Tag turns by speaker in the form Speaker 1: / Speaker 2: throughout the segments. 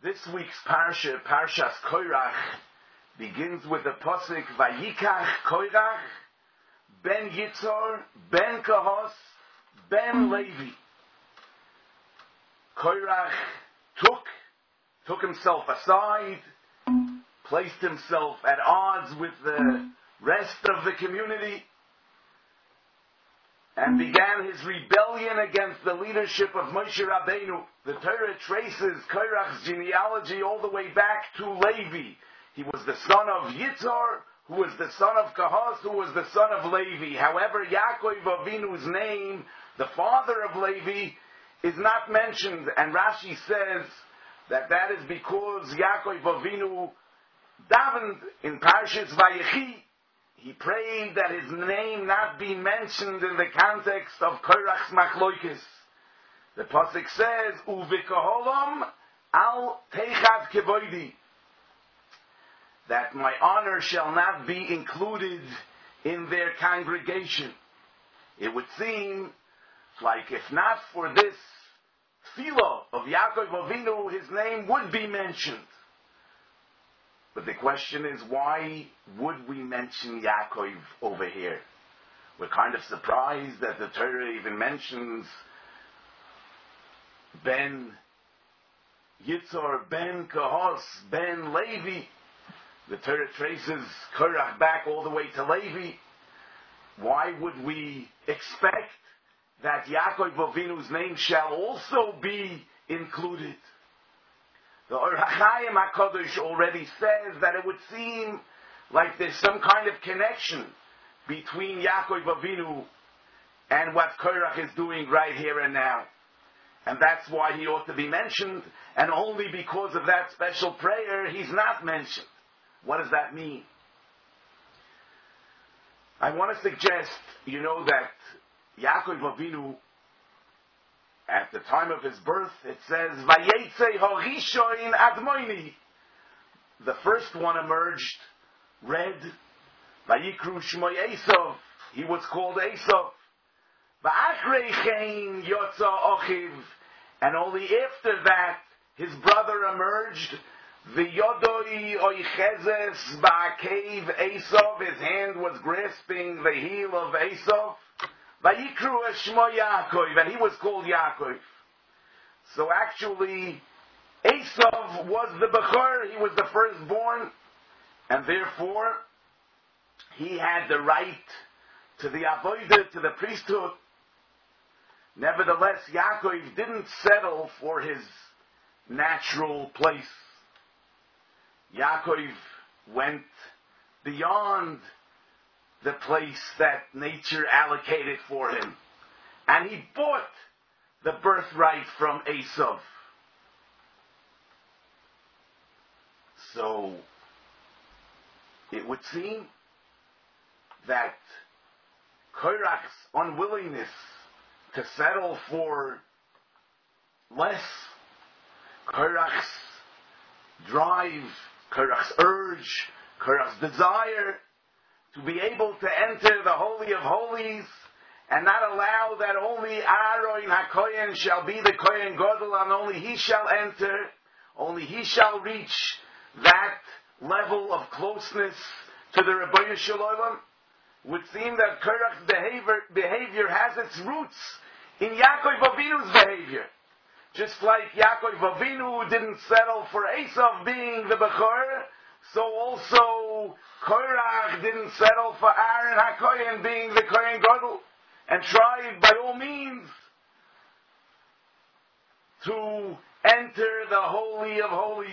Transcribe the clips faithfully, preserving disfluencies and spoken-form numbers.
Speaker 1: This week's parsha, Parshas Koirach, begins with the pasuk Vayikach Koirach ben Yitzhar ben Kahos ben Levi. Koirach took took himself aside, placed himself at odds with the rest of the community, and began his rebellion against the leadership of Moshe Rabbeinu. The Torah traces Koirach's genealogy all the way back to Levi. He was the son of Yitzhar, who was the son of Kahos, who was the son of Levi. However, Yaakov Avinu's name, the father of Levi, is not mentioned, and Rashi says that that is because Yaakov Avinu davened in Parshas Vayechi. He prayed that his name not be mentioned in the context of Koirach's machloikis. The pasuk says, "Uvikaholom al teichav kevoidi," that my honor shall not be included in their congregation. It would seem like if not for this tefillah of Yaakov Avinu, his name would be mentioned. But the question is, why would we mention Yaakov over here? We're kind of surprised that the Torah even mentions Ben Yitzhar, Ben Kahos, Ben Levi. The Torah traces Korach back all the way to Levi. Why would we expect that Yaakov Avinu's name shall also be included? The Or HaChaim HaKadosh already says that it would seem like there's some kind of connection between Yaakov Avinu and what Korach is doing right here and now. And that's why he ought to be mentioned, and only because of that special prayer he's not mentioned. What does that mean? I want to suggest, you know, that Yaakov Avinu, at the time of his birth, it says, Vayetze Horishoin Admoini. The first one emerged, red, Vayikru Shmoy Esav. He was called Esav. Va'achrei Chein Yotza Ochiv. And only after that, his brother emerged, V'yodoi Oichezes Ba'akev Esav. His hand was grasping the heel of Esav. Vayikru Shmo Yaakov, and he was called Yaakov. So actually, Esav was the Bechor, he was the firstborn, and therefore, he had the right to the Avodah, to the priesthood. Nevertheless, Yaakov didn't settle for his natural place. Yaakov went beyond the place that nature allocated for him. And he bought the birthright from Esav. So, it would seem that Korach's unwillingness to settle for less, Korach's drive, Korach's urge, Korach's desire to be able to enter the Holy of Holies and not allow that only Aaron HaKohen shall be the Kohen Gadol and only he shall enter, only he shall reach that level of closeness to the Rebbeinu Shalom, would seem that Korach's behavior, behavior has its roots in Yaakov Avinu's behavior. Just like Yaakov Avinu didn't settle for Esav being the Bechor, so also Korach didn't settle for Aaron HaKohen being the Kohen Gadol, and tried by all means to enter the Holy of Holies.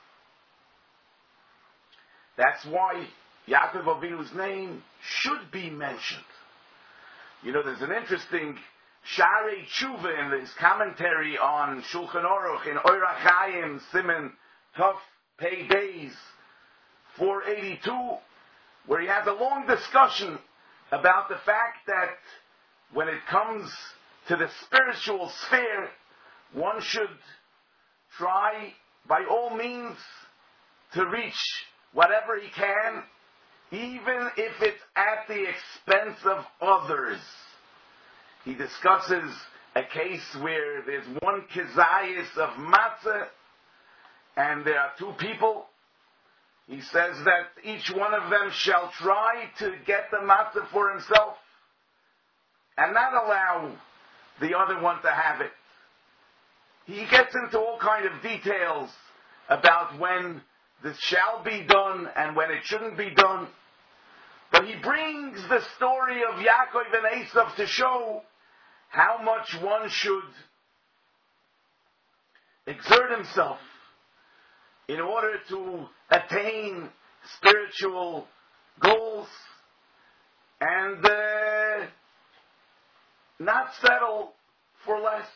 Speaker 1: That's why Yaakov Avinu's name should be mentioned. You know, there's an interesting Sharei Tshuva in his commentary on Shulchan Aruch in Or HaChaim Siman Tov Pei Beis four eighty-two, where he has a long discussion about the fact that when it comes to the spiritual sphere, one should try by all means to reach whatever he can, even if it's at the expense of others. He discusses a case where there's one kezayis of matzah, and there are two people, he says that each one of them shall try to get the matzah for himself and not allow the other one to have it. He gets into all kind of details about when this shall be done and when it shouldn't be done. But he brings the story of Yaakov and Esav to show how much one should exert himself in order to attain spiritual goals and uh, not settle for less.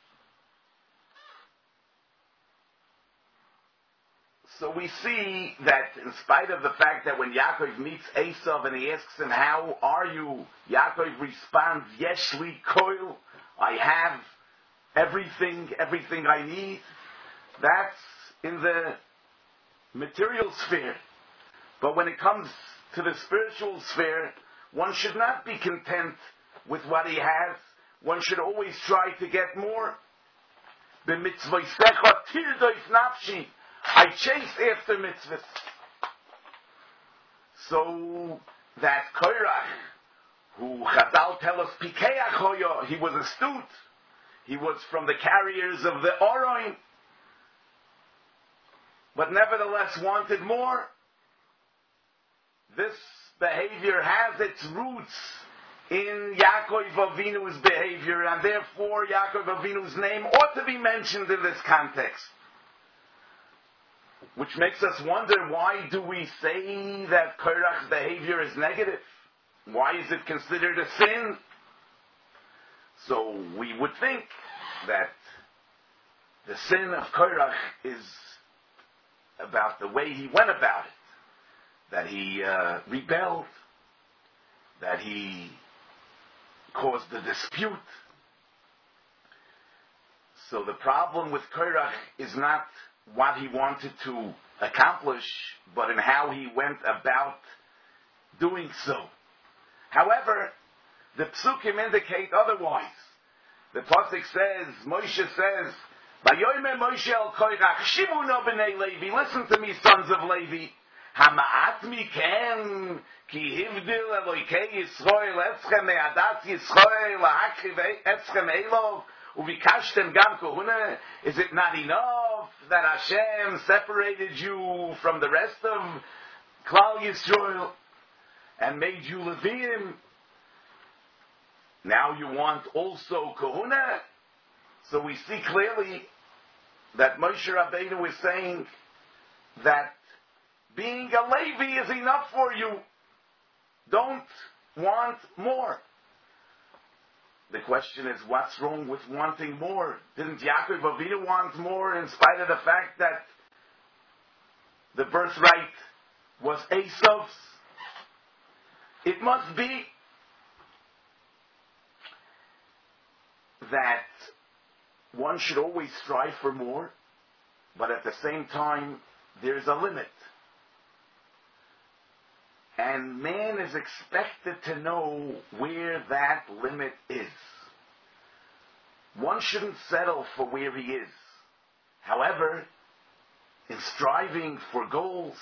Speaker 1: So we see that in spite of the fact that when Yaakov meets Esav and he asks him, how are you? Yaakov responds, Yeshli koil, I have everything, everything I need. That's in the material sphere. But when it comes to the spiritual sphere, one should not be content with what he has. One should always try to get more. B'mitzvosecha tirdois nafshi. I chase after mitzvahs. So that Korach, who Chazal tell us Pikeach hoyo, he was astute. He was from the carriers of the Oroin, but nevertheless wanted more. This behavior has its roots in Yaakov Avinu's behavior, and therefore Yaakov Avinu's name ought to be mentioned in this context. Which makes us wonder, why do we say that Korach's behavior is negative? Why is it considered a sin? So we would think that the sin of Korach is about the way he went about it. That he uh, rebelled. That he caused a dispute. So the problem with Korach is not what he wanted to accomplish, but in how he went about doing so. However, the psukim indicate otherwise. The pasuk says, Moshe says, "Vayomer Moshe el Korach, shimu no b'nei Levi." Listen to me, sons of Levi. Hama'at miken ki hivdil Eloikei Yisrael eschem me'adat Yisrael lahakriv eschem elov uvikashtem gam kohuna. Is it not enough that Hashem separated you from the rest of Klal Yisrael and made you Leviim? Now you want also Kohuna? So we see clearly that Moshe Rabbeinu is saying that being a Levi is enough for you. Don't want more. The question is, what's wrong with wanting more? Didn't Yaakov Avinu want more in spite of the fact that the birthright was Esav's? It must be that one should always strive for more, but at the same time, there's a limit. And man is expected to know where that limit is. One shouldn't settle for where he is. However, in striving for goals,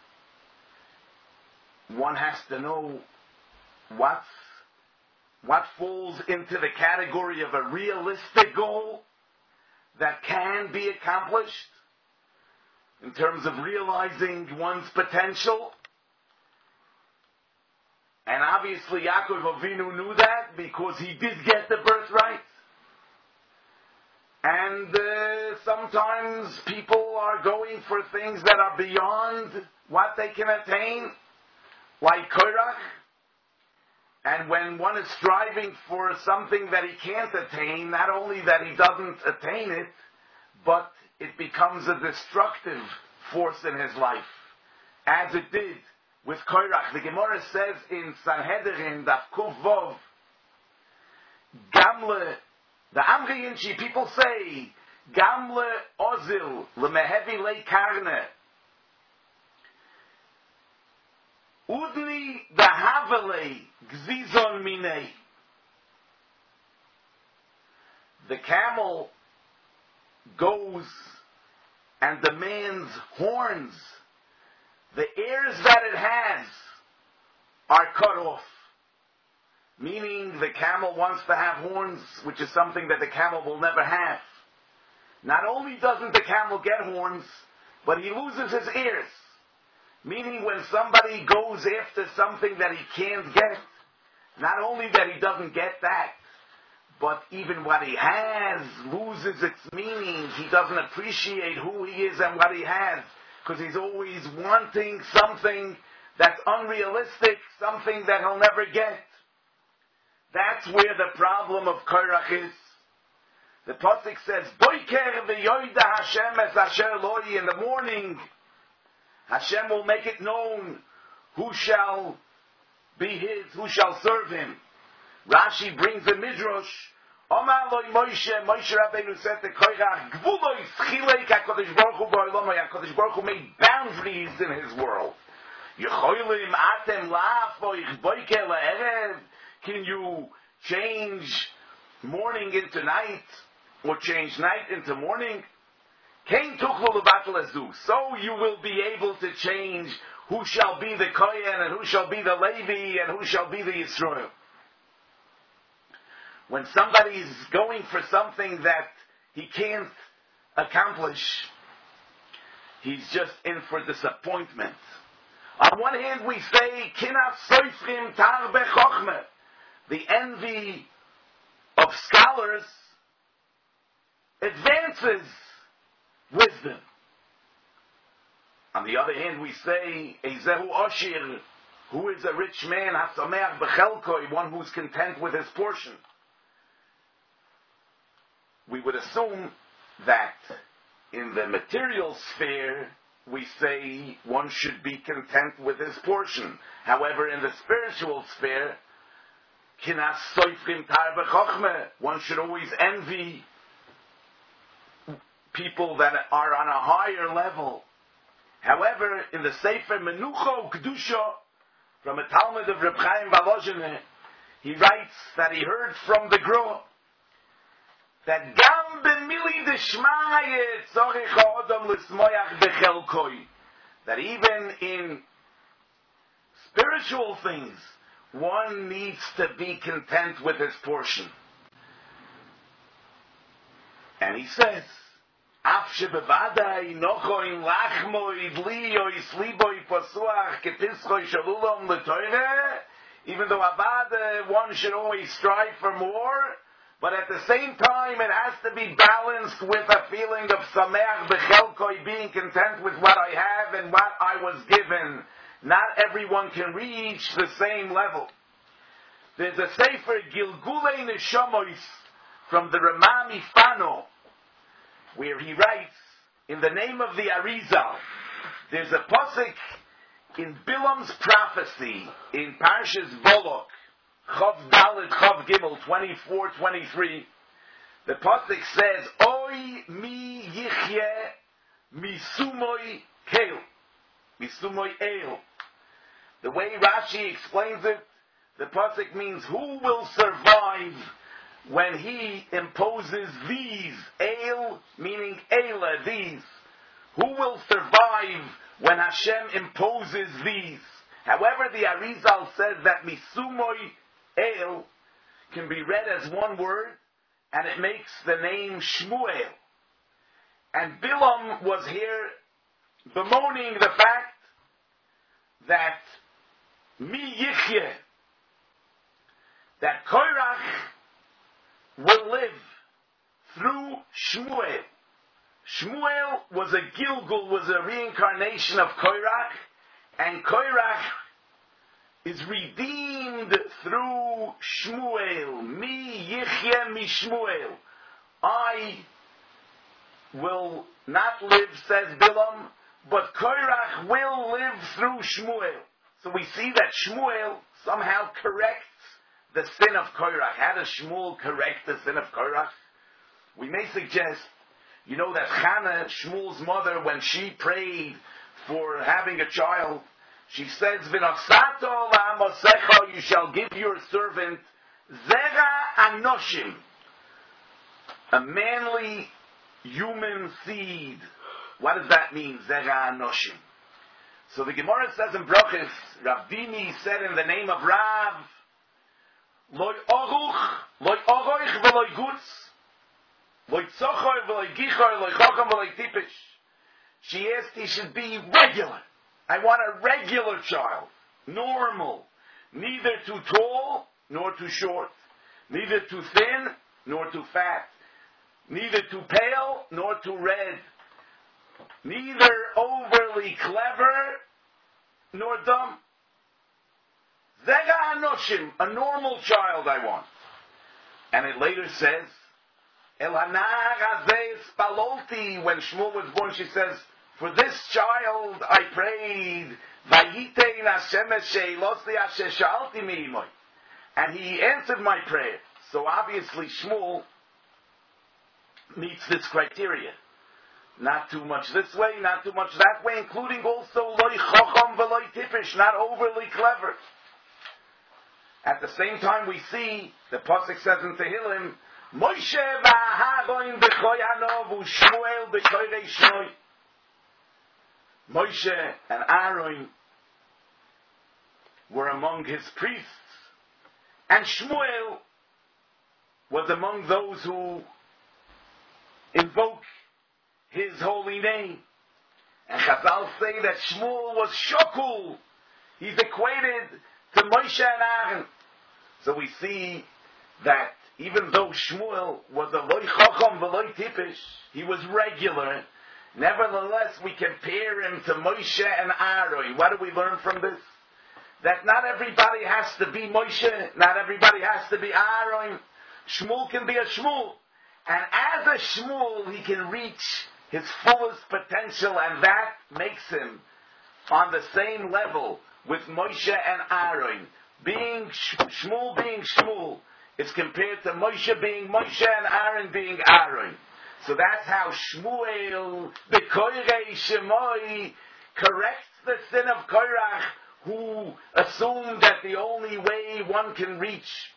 Speaker 1: one has to know what's, what falls into the category of a realistic goal that can be accomplished in terms of realizing one's potential. And obviously Yaakov Avinu knew that because he did get the birthright. And uh, sometimes people are going for things that are beyond what they can attain, like Korach. And when one is striving for something that he can't attain, not only that he doesn't attain it, but it becomes a destructive force in his life, as it did with Korach. The Gemara says in Sanhedrin, Daf Kuf Vov, Gamle, the Amri Yinchi, people say, Gamle Ozil, Lemehevi Le Karne, Udni Dahavele Gzizon Mine. The camel goes and demands horns, the ears that it has are cut off. Meaning the camel wants to have horns, which is something that the camel will never have. Not only doesn't the camel get horns, but he loses his ears. Meaning when somebody goes after something that he can't get, not only that he doesn't get that, but even what he has loses its meaning. He doesn't appreciate who he is and what he has, because he's always wanting something that's unrealistic, something that he'll never get. That's where the problem of Korach is. The Pasuk says, Boiker v'yoyda Hashem es asher loi. In the morning, Hashem will make it known who shall be his, who shall serve him. Rashi brings a midrash. Omar loi Moshe, Moshe Rabbeinu said to Korach, Gvulois chilek HaKadosh Baruch Hu ba'olamai. HaKadosh Baruch Hu made boundaries in his world. Yecholim atem la'afoich boiker la'erev. Can you change morning into night, or change night into morning? So you will be able to change who shall be the Kohen, and who shall be the Levi, and who shall be the Yisrael. When somebody is going for something that he can't accomplish, he's just in for disappointment. On one hand we say, Kinas soifrim tar bechochmeh. The envy of scholars advances wisdom. On the other hand, we say, Ezehu Oshir, who is a rich man, Hasameach Bechelkoi, one who's content with his portion. We would assume that in the material sphere, we say one should be content with his portion. However, in the spiritual sphere, Kinas soifrim tar bechochmeh, one should always envy people that are on a higher level. However, in the Sefer Menucha Kedusha, from a Talmud of Reb Chaim Volozhin, he writes that he heard from the Gro that Gam b'mili d'shmaye tzorich ha'odam l'smoyach bechelkoi, that even in spiritual things, one needs to be content with his portion. And he says, Af shebevadai nochoin lachmoi dliyoi sliboi pasuach kepischoi shalulom l'toire, even though avada, one should always strive for more, but at the same time it has to be balanced with a feeling of sameach bechelkoi, being content with what I have and what I was given. Not everyone can reach the same level. There's a Sefer Gilgulei Neshamois from the Ramah Mifano, where he writes, in the name of the Arizal, there's a pasuk in Bilam's prophecy in Parshas Volok, Chav Dalet Chav Gimel twenty-four twenty-three. The pasuk says, Oy mi yichye misumoi keil, misumoi eil. The way Rashi explains it, the pasuk means who will survive when he imposes these, eil meaning eila, these. Who will survive when Hashem imposes these? However, the Arizal says that misumoi eil can be read as one word, and it makes the name Shmuel. And Bilam was here bemoaning the fact that Mi Yichye, that Korach will live through Shmuel. Shmuel was a Gilgul, was a reincarnation of Korach, and Korach is redeemed through Shmuel. Mi Yichye mi Shmuel. I will not live, says Bilam, but Korach will live through Shmuel. So we see that Shmuel somehow corrects the sin of Korach. How does Shmuel correct the sin of Korach? We may suggest, you know that Hannah, Shmuel's mother, when she prayed for having a child, she says, V'nosato la'amosecha, you shall give your servant Zera Anoshim, a manly human seed. What does that mean? Zera Anoshim. So the Gemara says in Brochus, Rav Dimi said in the name of Rav, Loi Oruch, Loi Oroich v'loi Gutz, Loi Tzochor v'loi Gichor, Loi Chokam v'loi Tipish. She asked he should be regular. I want a regular child. Normal. Neither too tall, nor too short. Neither too thin, nor too fat. Neither too pale, nor too red. Neither overly clever, nor dumb. Zega Anoshim, a normal child I want. And it later says, El Hanar Hazeh Spalolti, when Shmuel was born, she says, for this child I prayed, Vayitein Hashem Sheilosli Asher Shalti Mi'imoy. And he answered my prayer. So obviously Shmuel meets this criteria. Not too much this way, not too much that way, including also Loi Chocham V'loi Tipish, not overly clever. At the same time we see, the Pasuk says in Tehillim, Moshe v'Aharon b'choy Hanov u'Shmuel b'choy Reishnoi. Moshe and Aaron were among his priests, and Shmuel was among those who invoke his holy name. And Chazal say that Shmuel was shokul. He's equated to Moshe and Aaron. So we see that even though Shmuel was a loy chacham v'loy tipish, he was regular. Nevertheless, we compare him to Moshe and Aaron. What do we learn from this? That not everybody has to be Moshe, not everybody has to be Aaron. Shmuel can be a Shmuel. And as a Shmuel, he can reach his fullest potential, and that makes him on the same level with Moshe and Aaron. Being Shmuel being Shmuel is compared to Moshe being Moshe and Aaron being Aaron. So that's how Shmuel, the Koirei Shemoi, corrects the sin of Korach, who assumed that the only way one can reach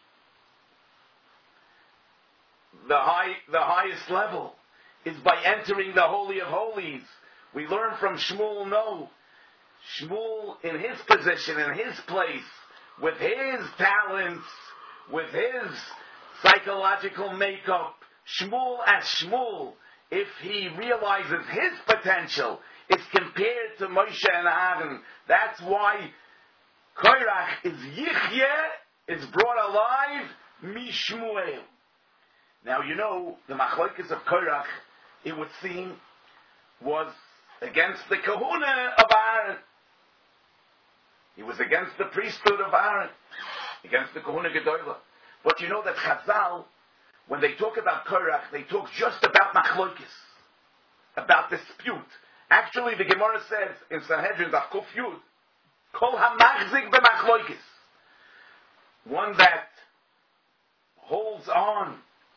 Speaker 1: the high, the highest level is by entering the Holy of Holies. We learn from Shmuel, no. Shmuel, in his position, in his place, with his talents, with his psychological makeup, Shmuel as Shmuel, if he realizes his potential, is compared to Moshe and Aaron. That's why Korach is Yichye, is brought alive, Mishmuel. Now you know, the Machlokes of Korach, it would seem, was against the kahuna of Aaron. He was against the priesthood of Aaron, against the kahuna gedola. But you know that Chazal, when they talk about Korach, they talk just about Machlokes, about dispute. Actually, the Gemara says in Sanhedrin, Kuf Yud, Kol hamachzik b'machlokes, one that holds on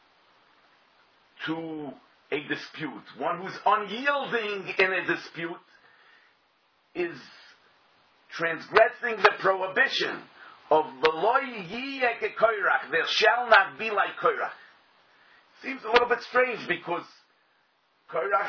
Speaker 1: to a dispute, one who's unyielding in a dispute, is transgressing the prohibition of v'lo yiyeh keKorach, there shall not be like Korach. Seems a little bit strange because Korach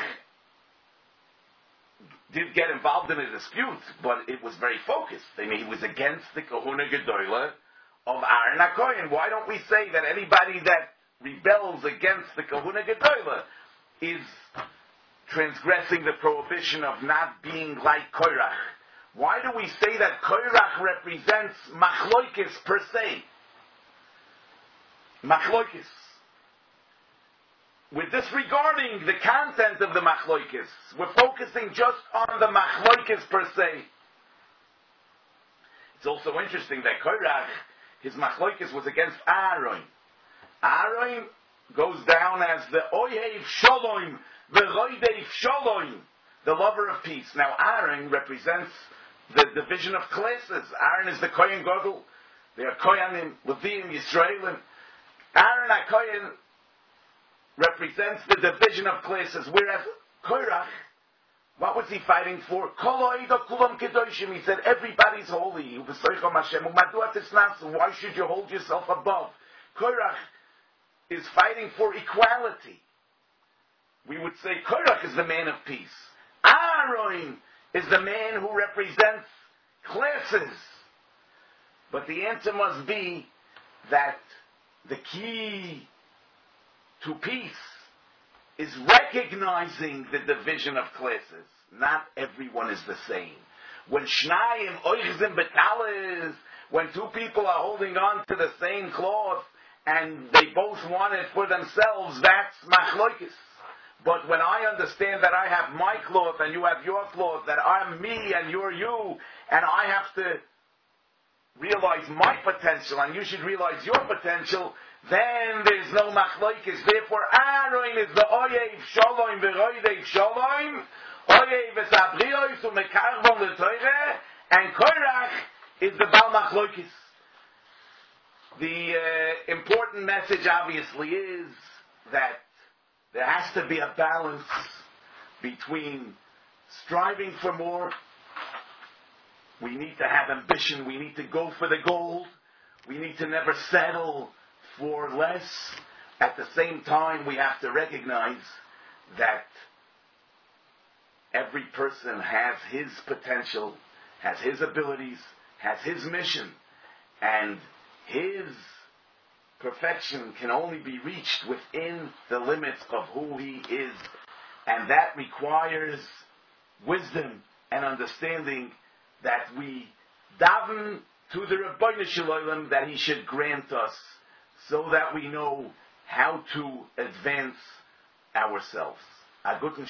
Speaker 1: did get involved in a dispute, but it was very focused. I mean, he was against the kahuna gedola of Aaron HaKohen. Why don't we say that anybody that rebels against the kahuna gedola is transgressing the prohibition of not being like Korach? Why do we say that Korach represents Machlokes per se? Machlokes. We're disregarding the content of the Machlokes. We're focusing just on the Machlokes per se. It's also interesting that Korach, his Machlokes was against Aaron. Aaron goes down as the Oyev Shalom, the Roidev Shalom, the lover of peace. Now Aaron represents the division of classes. Aaron is the Kohen Gadol. They are Kohanim, Leviim, Yisraelim. Aaron HaKohen represents the division of classes, whereas Korach, what was he fighting for? He said, everybody's holy. Why should you hold yourself above? Korach is fighting for equality. We would say Korach is the man of peace. Aaron is the man who represents classes. But the answer must be that the key to peace is recognizing the division of classes. Not everyone is the same. When Shnayim Oichzim Betalis, when two people are holding on to the same cloth and they both want it for themselves, that's machloikis. But when I understand that I have my cloth and you have your cloth, that I'm me and you're you, and I have to realize my potential and you should realize your potential, then there's no machloikis. Therefore, Aaron is the Oyev Shalom v'Roidev Shalom, Oyev is Abrios u'Mekarvon l'Toireh, and Korach is the Bal Machloikis. The uh, important message, obviously, is that there has to be a balance between striving for more. We need to have ambition. We need to go for the gold. We need to never settle for less. At the same time, we have to recognize that every person has his potential, has his abilities, has his mission, and his perfection can only be reached within the limits of who he is. And that requires wisdom and understanding that we daven to the Rebbeinu Shalom that he should grant us so that we know how to advance ourselves. A guten